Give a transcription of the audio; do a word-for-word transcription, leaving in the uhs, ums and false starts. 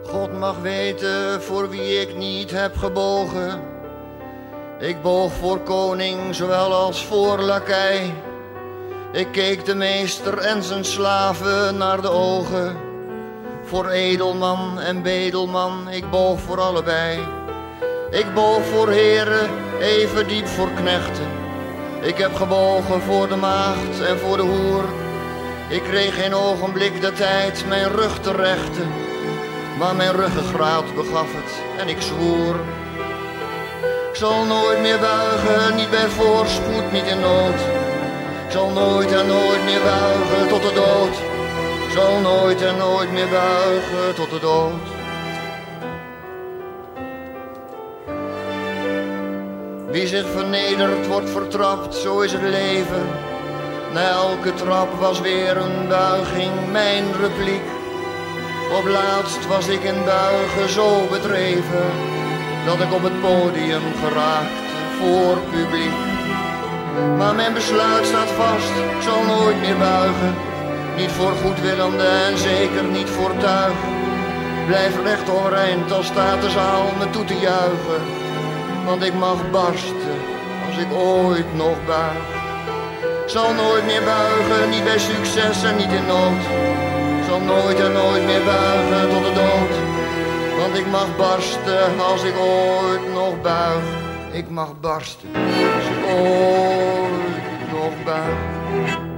God mag weten voor wie ik niet heb gebogen. Ik boog voor koning zowel als voor lakij. Ik keek de meester en zijn slaven naar de ogen. Voor edelman en bedelman, ik boog voor allebei. Ik boog voor heren, even diep voor knechten. Ik heb gebogen voor de maagd en voor de hoer. Ik kreeg geen ogenblik de tijd mijn rug te rechten. Maar mijn ruggengraat begaf het en ik zwoer. Ik zal nooit meer buigen, niet bij voorspoed, niet in nood. Ik zal nooit en nooit meer buigen tot de dood. Ik zal nooit en nooit meer buigen tot de dood. Wie zich vernedert wordt vertrapt, zo is het leven. Na elke trap was weer een buiging mijn repliek. Op laatst was ik in buigen zo bedreven, dat ik op het podium geraakte voor publiek. Maar mijn besluit staat vast, ik zal nooit meer buigen. Niet voor goedwillende en zeker niet voor tuig. Blijf recht overeind, al staat de zaal me toe te juichen. Want ik mag barsten, als ik ooit nog buig. Ik zal nooit meer buigen, niet bij succes en niet in nood. Ik zal nooit en nooit meer buigen tot de dood. Want ik mag barsten, als ik ooit nog buig. Ik mag barsten, als ik ooit nog buig.